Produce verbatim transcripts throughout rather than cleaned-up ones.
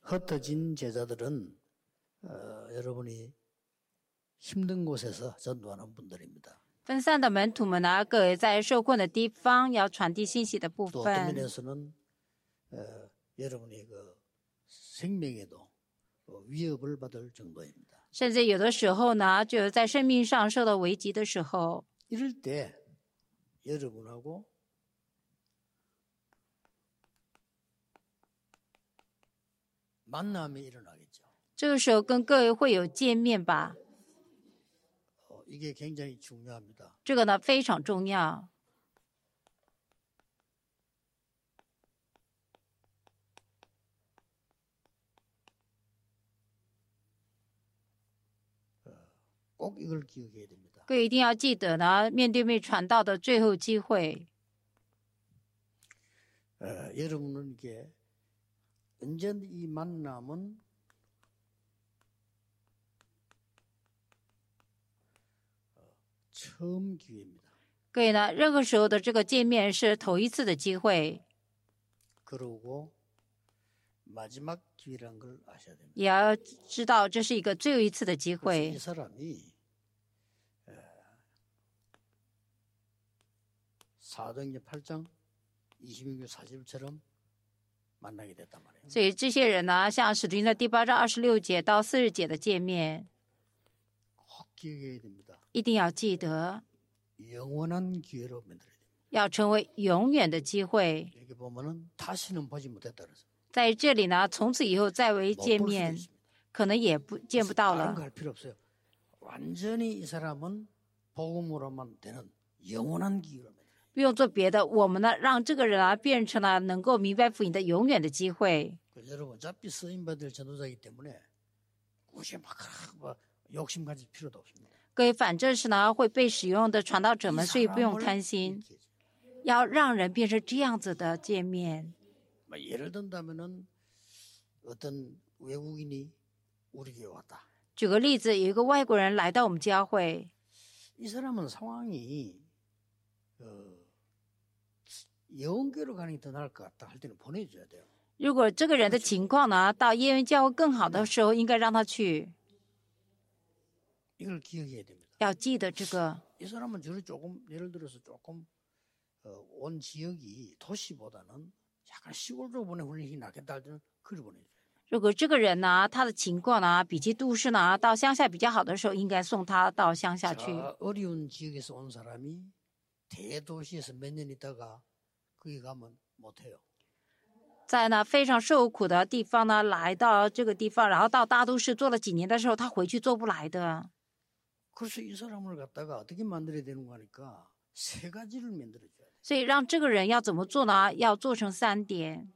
흩어진 제자들은 어, 여러분이 힘든 곳에서 전도하는 분들입니다. 分散的门徒们呢，各为在受困的地方要传递信息的部 또 어떤 分。 면에서는 어, 여러분의 그 생명에도 어, 위협을 받을 정도입니다. 甚至有的时候呢，就是在生命上受到危急的时候， 이럴 때 여러분하고 만남이 일어나겠죠. 这个时候跟各位会有见面吧？ 어, 이게 굉장히 중요합니다. 这个呢非常重要。 꼭 이걸 기억해야 됩니다. 各位一定要记得呢，面对面传道的最后机会， 어, 여러분은 이게 언제든 이 만남은 어, 처음 기회입니다. 各位呢，任何时候的这个见面是头一次的机会， 그러고 마지막 기회라는 걸 아셔야 됩니다. 也要知道这是一个最后一次的机 그래서 会 이 。 사람이 에, 사도행전 팔 장 이십육 절 사십 절처럼 만나게 됐단 말이에요. 所以这些人呢，像使徒行传第八章二十六节到四十节的见面， 꼭 기억해야 됩니다. 一定要记得， 영원한 기회로 만들어야 됩니다. 要成为永远的机会。 여기 보면은 다시는 보지 못했다 그래서 在这里呢，从此以后再为 못 见 볼 수도 面， 있습니다. 可能也不见不到 다른 了。 거 할 필요 없어요. 완전히 이 사람은 복음으로만 되는 영원한 기회로 만들어요. 不用做别的，我们呢，让这个人啊变成了能够明白福音的永远的机会。 그래서 여러분 어차피 쓰임 받을 전도자이기 때문에 굳이 막, 막 욕심 가질 필요도 없습니다. 各位，反正是呢会被使用的传道者 이 们，所以不用 사람을 贪心， 이렇게 해야죠. 要让人变成这样子的见面。 뭐 예를 든다면은 어떤 외국인이 우리에게 왔다. 举个例子，有一个外国人来到我们教会， 이 사람은 상황이 어, 영계로 가는 게 더 나을 것 같다 할 때는 보내줘야 돼요. 如果这个人的情况呢到耶恩教会更好的时候，应该让他去。 이걸 기억해야 됩니다. 要记得这个。 이 사람은 저를 조금 예를 들어서 조금 어, 온 지역이 도시보다는 약간 시골로 보내는 게 낫겠다 할 때는 그를 보내줘요. 如果这个人呢，他的情况呢比起都市呢到乡下比较好的时候，应该送他到乡下去。 자, 어려운 지역에서 온 사람이 대도시에서 몇 년 있다가 거기 가면 못해요. 在呢非常受苦的地方呢，来到这个地方，然后到大都市做了几年的时候，他回去做不来的。 그래서 이 사람을 갖다가 어떻게 만들어야 되는 거니까 세 가지를 만들어줘야 돼요. 所以让这个人要怎么做呢？要做成三点。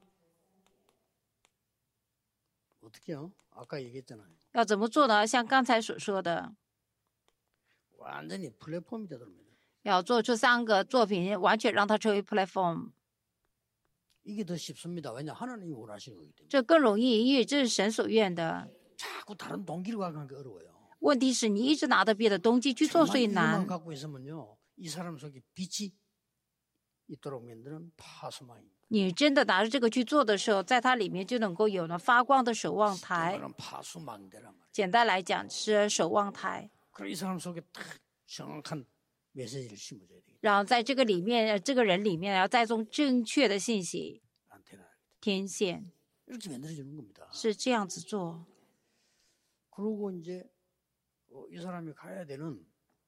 어떻게요? 아까 얘기했잖아요. 要怎么做呢？像刚才所说的， 완전히 플랫폼이 되도록 만들어요. 要做出三个作品，完全让它成为 platform， 이게 더 쉽습니다. 왜냐 하나님이 원하시는 거기 때문에. 这更容易，因为这是神所愿的。 자꾸 다른 동기를 갖고 하는 게 어려워요. 问题是你一直拿着别的动机去做，所以 이것만 难。 갖고 있으면요, 이 사람 속에 빛이 있도록 만드는 파수망입니다. 你真的拿着这个去做的时候，在它里面就能够有了发光的守望台。 그거는 파수망대란 말이에요. 简单来讲是守望台， 그럼 이 사람 속에 딱 정확한 메시지를 심어줘야 되겠다. 然后在这个里面，呃这个人里面要栽种正确的信息， 안테나. 天线 이렇게 만들어주는 겁니다. 是这样子做。 그리고 이제 어, 이 사람이 가야 되는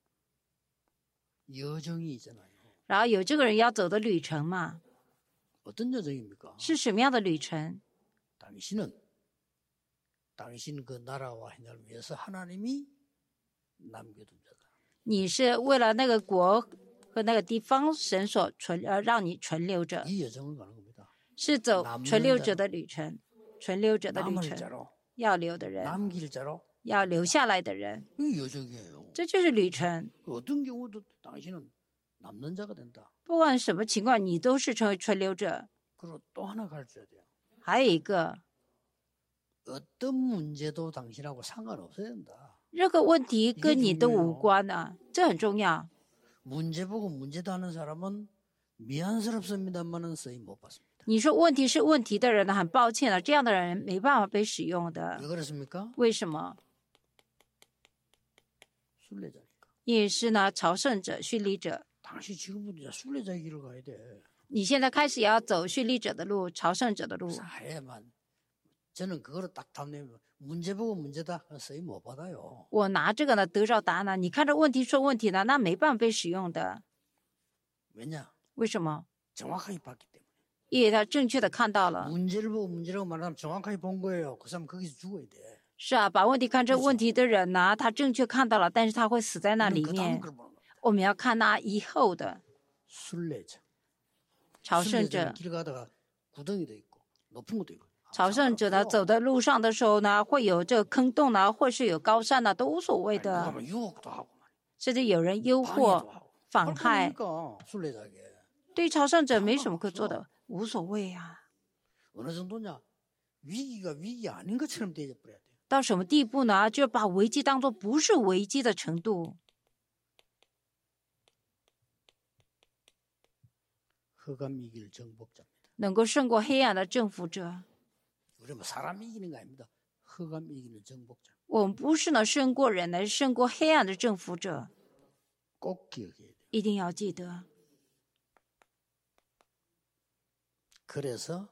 여정이 있잖아요. 然后有这个人要走的旅程嘛， 어떤 여정입니까? 是什么样的旅程？ 당신은 당신 그 나라와 해나를 위해서 하나님이 남겨둔 자다. 你是为了那个国和那个地方神所存呃让你存留着， 이 여정을 가는 겁니다. 是走存留者的旅程，存留者的旅 남을 程， 자로 要留的人， 남길 자로 要留下来的人， 이 여정이에요. 这就是旅程。 어떤 경우도 당신은 남는 자가 된다. 不管什么情况，你都是成为存留者。 그리고 또 하나 가르쳐야 돼요. 还有一个， 어떤 문제도 당신하고 상관없어야 된다. 任何问题跟你都无关啊，这很重要。 문제 보고 문제도 하는 사람은 미안스럽습니다만은 쓰임 못 받습니다. 你说问题是问题的人呢，很抱歉了，这样的人没办法被使用的。 왜 그렇습니까? 为什么？ 순례자니까. 也是呢，朝圣者、训利者。 당시 지금부터 이제 순례자의 길을 가야 돼. 你现在开始要走训利者的路，朝圣者的路。 사해만 저는 그거를 딱 답내면 문제 보고 문제다 쓰임 못 받아요. 我拿这个呢得着答案呢，你看这问题说问题呢，那没办法被使用的。 왜냐? 为什么？ 정확하게 봤기 때문에. 因为他正确的看到了。 문제를 보고 문제라고 말하면 정확하게 본 거예요. 그 사람 거기서 죽어야 돼. 是啊，把问题看成问题的人呢，他正确看到了，但是他会死在那里 그 다음 面。 걸 보는 거야. 我们要看那以后的 순례자. 朝圣者 순례자는 。 길 가다가 구덩이도 있고 높은 것도 있고. 朝圣者呢，走在路上的时候呢，会有这个坑洞呢，或是有高山呢，都无所谓的。 그러면 유혹도 하고 甚至有人诱 방해도 惑、 하고. 妨害， 그러니까 순례자에게 对朝圣者没什么可做的，无所谓啊。 어느 정도냐? 위기가 위기 아닌 것처럼 대접해야 돼. 到什么地步呢？就把危机当作不是危机的程度。 흑암 이길 정복자입니다. 能够胜过黑暗的征服者。 우리 뭐 사람 이기는 거 아닙니다. 흑암 이기는 정복자. 我们不是呢胜过人，乃是胜过黑暗的征服者。 꼭 기억해야 돼요. 一定要记得。 그래서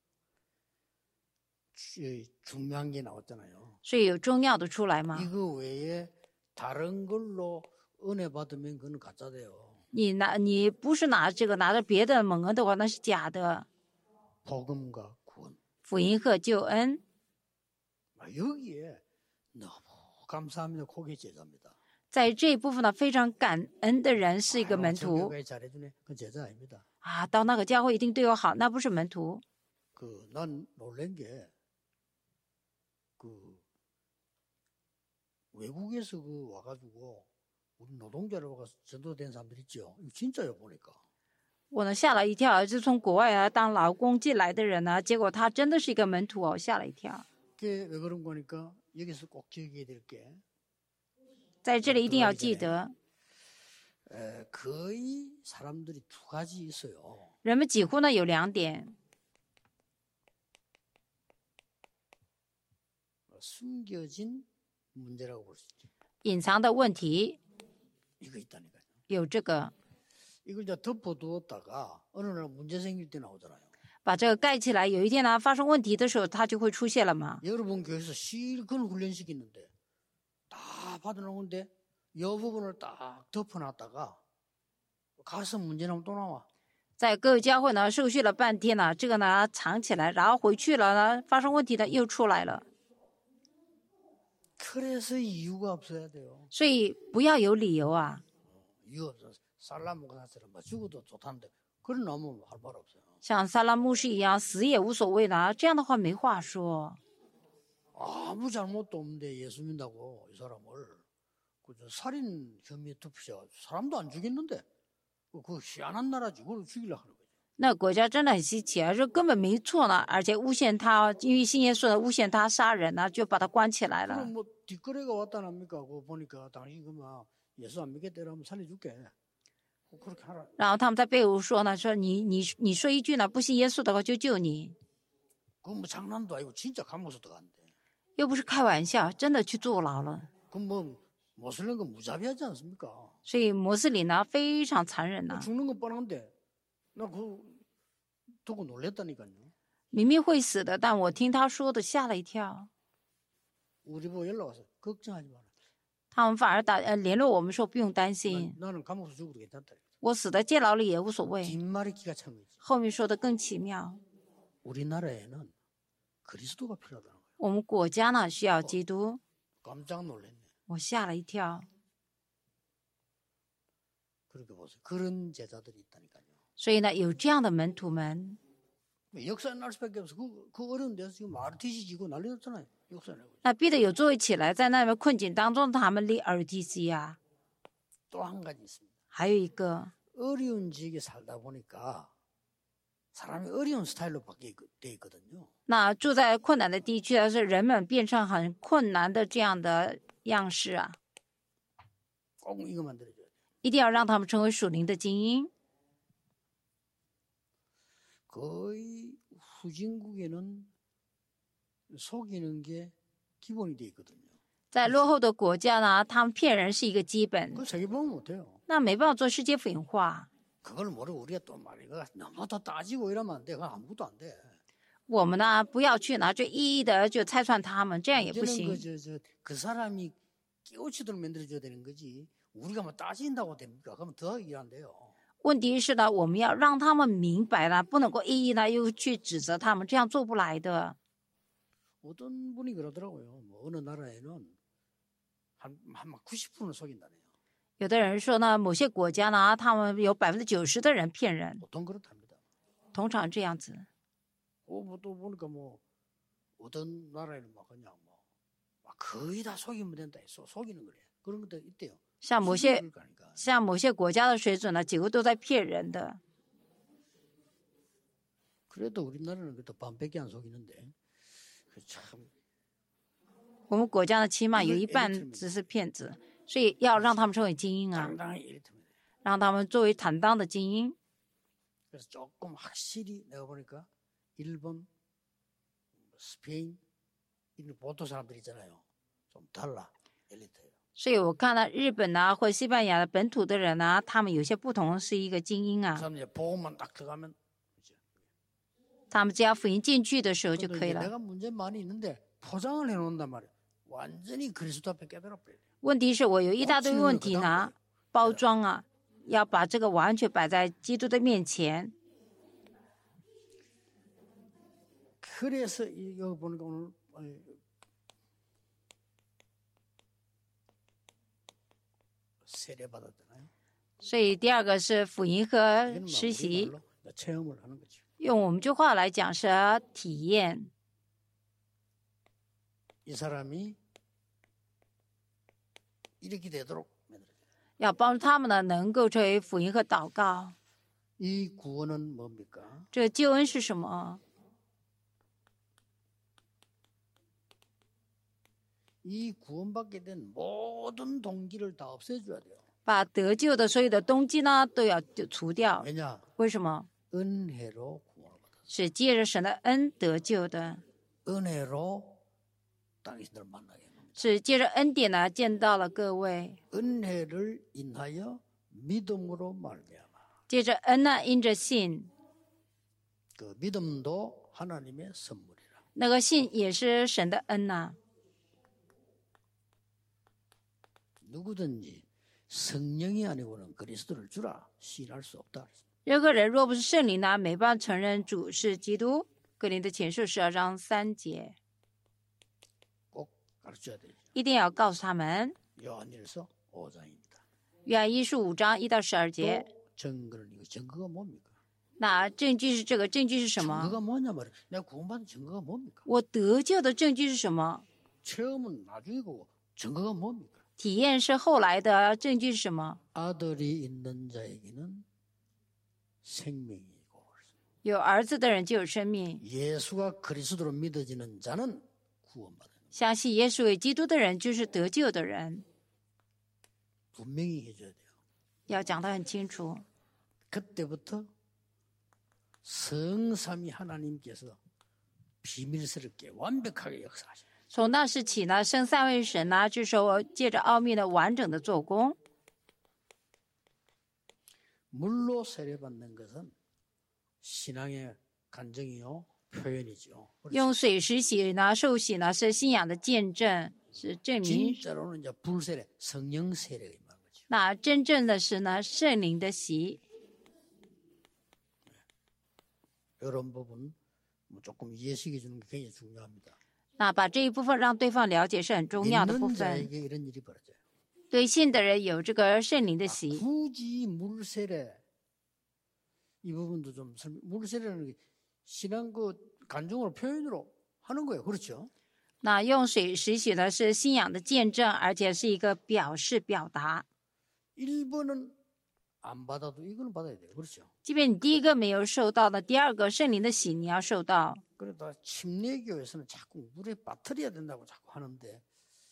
중요한 게 나왔잖아요. 所以有重要的出来嘛？ 이거 외에 다른 걸로 은혜 받으면 그건 가짜돼요. 你拿你不是拿这个拿着别的蒙恩的话，那是假的。 복음과 구원. 福音和救恩， 여기에 너무 감사합니다. 그게 제자입니다. 在这一部分呢，非常感恩的人是一个门 저 徒 교회 잘해주네. 그 제자 아닙니다. 啊。到那个教会一定对我好，那不是门徒。 그 난 놀란 게 그 외국에서 그 와가지고 우리 노동자로 와서 전도된 사람들 있죠. 이거 진짜요 보니까. 我呢吓了一跳，是从国外啊当劳工进来的人呢，结果他真的是一个门徒哦，吓了一跳。 그게 왜 그런 거니까 여기서 꼭 기억해야 될 게 在这里一定要记得， 에, 거의 사람들이 두 가지 있어요. 人们几乎呢有两点， 숨겨진 문제라고 볼 수 있죠. 隐藏的问题 이거 있다니까요. 有这个， 이걸 이제 덮어두었다가 어느 날 문제 생길 때 나오잖아요. 把这个盖起来，有一天呢发生问题的时候，它就会出现了嘛。 여러분 교회에서 실컷 훈련시키는데 다 받아놓은데 이 부분을 딱 덮어놨다가 가서 문제 나오면 또 나와. 在各个教会呢受训了半天呢，这个呢藏起来，然后回去了呢发生问题呢又出来了， 그래서 이유가 없어야 돼요. 所以不要有理由啊。 이유 없어. 살라모가 사실은 뭐 죽어도 좋다는데 그런 놈은 할 말 없어요. 像萨拉牧师一样，死也无所谓呢，这样的话没话说。 아무 잘못도 없는데 예수 믿다고 이 사람을 그저 살인 혐의에 덮으셔. 사람도 안 죽였는데 그, 그 희한한 나라지. 그걸 죽이려고 하는 거죠. 那国家真的很稀奇啊，这根本没错呢，而且诬陷他，因为信耶稣的诬陷他杀人呢，就把他关起来了。 그럼 뭐 뒷거래가 왔다납니까? 그거 보니까 당신 그만 예수 안 믿겠다라면 살려줄게. 그렇게 하라. 然后他们在背后说呢，说你你你说一句呢，不信耶稣的话就救你， 그건 뭐 장난도 아니고 진짜 감옥에서 들어간대. 又不是开玩笑，真的去坐牢了。 그럼 뭐 모슬린 건 무자비하지 않습니까? 所以摩斯林呢非常残忍呐、 죽는 건 뻔한데 나 그거 듣고 놀랬다니까요. 明明会死的，但我听他说的吓了一跳。 우리 보고 연락 와서 걱정하지 마라. 他们反而打呃联络我们说不用担 난, 心， 나는 감옥에서 죽어도 괜찮다. 我死在监牢里也无所谓。 뒷말이 기가 찬 거지. 后面说的更奇妙， 우리나라에는 그리스도가 필요하다는 거예요. 我们国家呢需要基督， 깜짝 놀랐네. 我吓了一跳。 그렇게 보세요. 그런 제자들이 있다니까요. 所以呢，有这样的门徒们， 역사에 날 수밖에 없어. 그, 그 어려운 데서 지금 아르티시 지고 난리 났잖아요. 역사에 나고. 那必得有作为起来，在那么困境当中，他们立 R T C 啊。 또 한 가지 있습니다. 还有一个， 어려운 지역에 살다 보니까 사람이 어려운 스타일로 바뀌게 돼 있거든요. 那住在困难的地区呢，是人们变成很困难的这样的样式啊， 꼭 이거 만들어줘야 돼. 一定要让他们成为属灵的精英。 거의 후진국에는 속이는 게 기본이 돼 있거든요. 在落后的国家呢，他们骗人是一个基本， 그걸 세계 보면 못해요. 那没办法做世界福音化。 그걸 모르고 우리가 또 말이야 너무 더 따지고 이러면 안 돼. 그건 아무것도 안 돼. 我们呢，不要去拿着一一的就拆穿他们，这样也不 문제는 行。 그, 저, 저, 그 사람이 깨우치도록 만들어줘야 되는 거지. 우리가 뭐 따진다고 됩니까? 그러면 더 일 안 돼요. 问题是呢，我们要让他们明白了，不能够一一呢又去指责他们，这样做不来的。 어떤 분이 그러더라고요. 뭐 어느 나라에는 한, 한 구십 퍼센트는 속인다네요. 有的人说呢，某些国家呢，他们有百分之九十的人骗人， 보통 그렇답니다. 通常这样子。 어, 뭐 또 보니까 뭐 어떤 나라에는 막 그냥 뭐 막 거의 다 속이면 된다. 속, 속이는 거래. 그런 것도 있대요. 像某些 그러니까. 像某些国家的水准呢，几乎都在骗人的。 그래도 우리나라는 그래도 반밖에 안 속이는데 그 참 我们国家呢，起码有一半只是骗子，所以要让他们成为精英啊， 당당히 이랬답니다. 让他们作为坦荡的精英。 그래서 조금 확실히 내가 보니까 일본, 스페인 이런 보통 사람들 있잖아요. 좀 달라 엘리트예요. 所以我看到日本呐、或西班牙的本土的人呢、他们有些不同，是一个精英 그 啊。 사람 이제 보험만 딱 들어가면 이제 他们只要福音进去的时候就 근데 可以 이제 了。 내가 문제 많이 있는데 포장을 해놓는단 말이에요. 완전히 그리스도 앞에 깨달아 버려요. 问题是我有一大堆问题呢，包装啊，要把这个完全摆在基督的面前。 그래서 이- 여기 보니까 오늘 어, 세례 받았잖아요. 所以第二个是福音和 이거는 막 实 우리 习， 말로 체험을 하는 거죠. 用我们句话来讲是体验。 이 사람이 이렇게 되도록 만들어요. 要帮助他们呢，能够成为福音和祷告。 이 구원은 뭡니까? 这个救恩是什么？ 이 구원받게 된 모든 동기를 다 없애줘야 돼요. 把得救的所有的动机呢，都要除掉。 왜냐? 为什么？ 은혜로 구원을 받았어요. 是借着神的恩得救的， 은혜로 당신들을 만나게 합니다. 是借着恩典呢见到了各位， 은혜를 인하여 믿음으로 말미암아. 借着恩呢因着信， 그 믿음도 하나님의 선물이라. 那个信也是神的恩呐、 누구든지 성령이 아니고는 그리스도를 주라 시인할 수 없다. 任何人若不是圣灵呢，没办法承认主是基督。格林的前书十二章三节， 꼭 가르쳐야 돼요. 一定要告诉他们。 요한일서 오 장입니다. 约翰一书五章一到十二节， 또 증거를 이거 증거가 뭡니까? 那证据是这个证据是什么？ 증거가 뭐냐 말이야. 내가 구원받은 증거가 뭡니까? 我得救的证据是什么？ 체험은 나중이고 증거가 뭡니까? 体验是后来的，证据是什么？ 아들이 있는 자에게는 생명이고 有儿子的人就有生命， 예수가 그리스도로 믿어지는 자는 구원받아요. 相信耶稣为基督的人就是得救的人， 분명히 해줘야 돼요. 要讲得很清楚。 그때부터 성삼위 하나님께서 비밀스럽게 완벽하게 역사하셔요. 从那时起呢，圣三位神呢，就说借着奥秘的完整的做工。 물로 세례받는 것은 신앙의 간증이요 표현이죠. 用水施洗呢，受洗呢是信仰的见证，是证明。 진짜로는 이제 불세례, 성령 세례가 임한 거죠. 那真正的是呢，圣灵的洗。 이런 부분 뭐 조금 이해시켜 주는 게 굉장히 중요합니다. 那把这一部分让对方了解是很重要的部 믿는 分。 자에게 이런 일이 벌어져요. 对信的人有这个圣灵的洗， 굳이 물세례 이 부분도 좀 설명. 물세례는 게 신앙 그 간증으로 표현으로 하는 거예요. 그렇죠? 那用水施洗呢是信仰的见证，而且是一个表示表达。 일 번은 안 받아도 이거는 받아야 돼요. 그렇죠? 即便你第一个没有受到的，第二个圣灵的洗你要受到。 그러다 침례교에서는 자꾸 물에 빠뜨려야 된다고 자꾸 하는데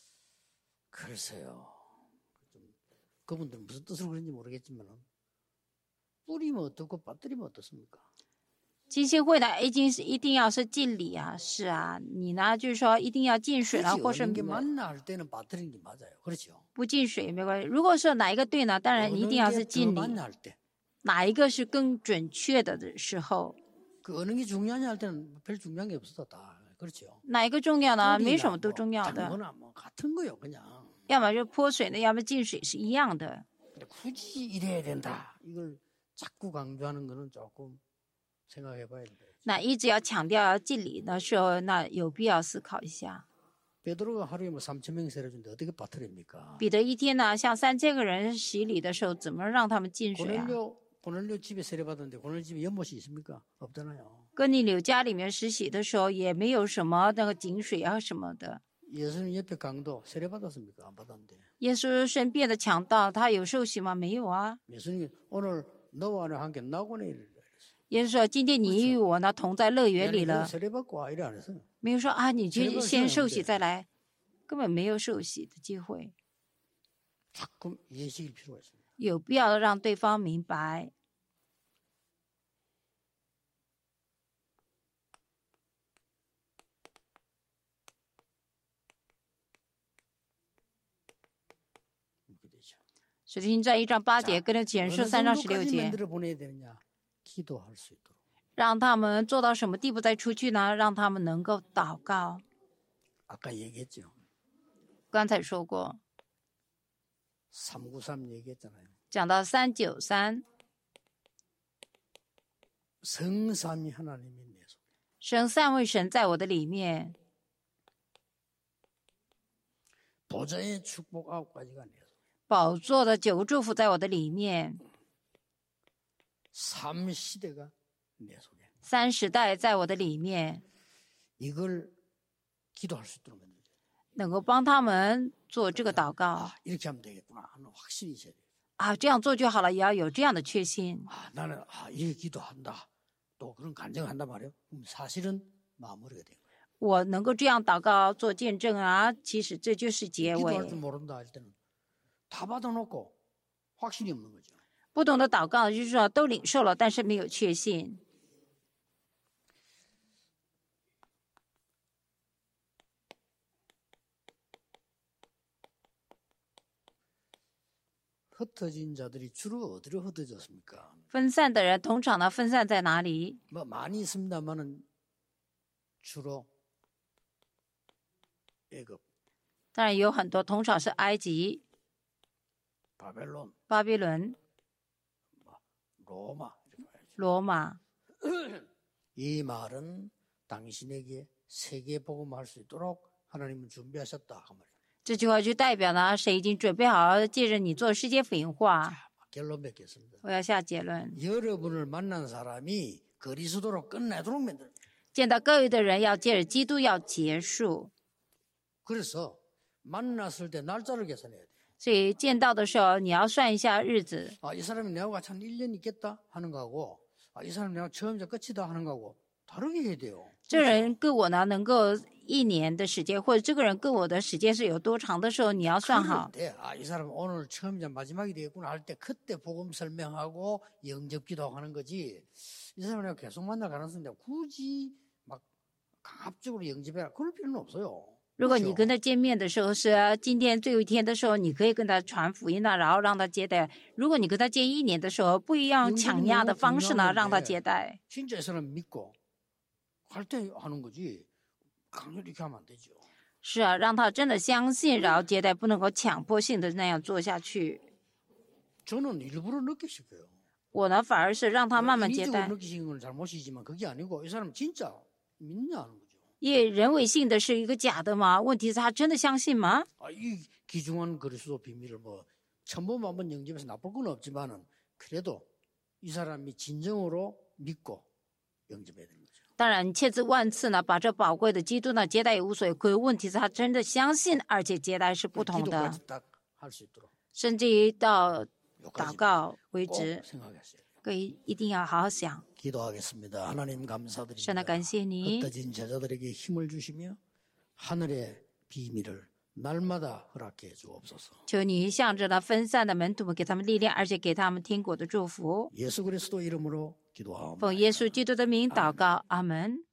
글쎄요. 좀 그분들은 무슨 뜻으로 그런지 모르겠지만 뿌리면 어떻고 빠뜨리면 어떻습니까? 浸信会呢，一定是一定要是浸礼啊，是啊，你呢就是说一定要浸水了， 굳이 或是 어느 게 맞나 할 때는 빠뜨리는 게 맞아요. 그렇죠? 不浸水也没关系。如果是哪一个对呢，当然一定 어느 要 게 是 더 浸礼， 맞냐 할 때, 哪一个是更准确的的时候， 그 어느 게 중요하냐 할 때는 별 중요한 게 없어 다. 그렇죠? 哪一个重要呢？没什 뿌리나 么都 뭐 重要的， 당거나 뭐 같은 거요, 그냥. 要么就泼水呢，要么浸水是一样的。 근데 굳이 이래야 된다. 이걸 자꾸 강조하는 거는 조금 생각해봐야 된다. 那一直要强调要敬礼的时候，那有必要思考一下。 베드로가 하루에 뭐 삼천 명 세례주는데 어떻게 빠뜨립니까? 彼得一天呢，向三千个人洗礼的时候，怎么让他们进水啊？ 고넬료 고넬료 집에 세례 받았는데 고넬료 집에 연못이 있습니까? 없잖아요. 哥尼流家里面施洗的时候，也没有什么那个井水啊什么的。 예수님 옆에 강도 세례 받았습니까? 안 받았는데. 耶稣身边的强盗，他有受洗吗？没有啊。 예수님이 오늘 너와 나와 함께 낙원에 이르리라. 耶稣说：“今天你与我呢同在乐园里 너 了。 세례 받고 와 이래 안 했어요. 没有说啊，你去 세례받을 先 시간이 受洗 없는데 再来，根本没有受洗的机会。 자꾸 이해시킬 필요가 있습니다. 有必要让对方明白。 이렇게 되죠. 使徒行传一章八节， 자, 跟着简 어느 书三章十六 정도까지 节， 만들어 보내야 되느냐? 기도할 수 있도록. 让他们做到什么地步再出去呢？让他们能够祷告。 아까 얘기했죠. 刚才说过， 삼구삼 얘기했잖아요. 讲到三九三， 성삼위 하나님이 내 속에. 生三位神在我的里面， 보좌의 축복 아홉 가지가 내 속에. 宝座的九个祝福在我的里面， 삼 시대가 내 속에. 三时代在我的里面， 이걸 기도할 수 있도록 만들죠. 能够帮他们做这个祷告 아, 이렇게 하면 되겠구나 하는 확신이 있어야 돼요. 啊，这样做就好了，也要有这样的确信。 아, 나는 아, 이렇게 기도한다. 또 그런 간증을 한단 말이에요. 그럼 사실은 마무리가 된 거예요. 我能够这样祷告做见证啊，其实这就是结 기도할 줄 尾。 모른다 할 때는 다 받아놓고 확신이 없는 거죠. 不懂得祷告，就是说都领受了，但是没有确信。 흩어진 자들이 주로 어디로 흩어졌습니까? 分散的人，通常呢分散在哪里？ 뭐 많이 있습니다만은 주로 애굽, 当然有很多，通常是埃及、 바벨론, 巴比伦、 로마. 이렇게 봐야죠. 罗马。 이 말은 당신에게 세계 복음할 수 있도록 하나님은 준비하셨다 그 말이에요. 这句话就代表呢，谁已经准备好借着你做世界福音化。 결론 맺겠습니다. 我要下结论： 여러분을 만난 사람이 그리스도로 끝내도록 만들어요. 见到各位的人，要借着基督要结束。 그래서 만났을 때 날짜를 계산해야 돼요. 所以见到的时候，你要算一下日子。 아, 이 사람이 내하고 같이 한 일 년 있겠다 하는 거하고 아, 이 사람이 내가 처음이자 끝이다 하는 거하고 다르게 해야 돼요. 这人跟我呢，能够一年的时间，或者这个人跟我的时间是有多长的时候，你要算好。 그런데 아, 이 사람 오늘 처음이자 마지막이 되겠구나 할 때 그때 복음 설명하고 영접 기도하는 거지. 이 사람을 계속 만날 가능성인데 굳이 막 강압적으로 영접해라 그럴 필요는 없어요. 如果你跟他见面的时候是今天最后一天的时候，你可以跟他传福音呢，然后让他接待。如果你跟他见一年的时候，不一样强压的方式呢，让他接待。 진짜 이 사람 믿고 할 때 하는 거지 강요를 이렇게 하면 안 되죠. 是啊，让他真的相信，然后接待，不能够强迫性的那样做下去。 저는 일부러 느끼시고요. 我呢，反而是让他慢慢接 인위적으로 待。 느끼신 건 잘못이지만 그게 아니고 이 사람 진짜 믿냐 하는 거죠. 因为人为性的是一个假的嘛，问题是他真的相信吗？ 아, 이 귀중한 그리스도 비밀을 뭐 천번만번 영접해서 나쁠 건 없지만은 그래도 이 사람이 진정으로 믿고 영접해야 되는 거죠. 当然，千次万次呢，把这宝贵的基督呢接待也无所谓。可问题是他真的相信，而且接待是不同的， 기도까지 딱 할 수 있도록 甚至于到祷 여기까지 告为 꼭 止， 생각했어요. 各位一定要好好想。 기도하겠습니다. 하나님 神 감사드립니다. 呢，感谢你， 흩어진 제자들에게 힘을 주시며 하늘의 비밀을 날마다 허락해 주옵소서. 求你向着那分散的门徒们给他们力量，而且给他们天国的祝福。 예수 그리스도 이름으로 기도하옵나이다. 奉耶稣基督的名祷告，阿门。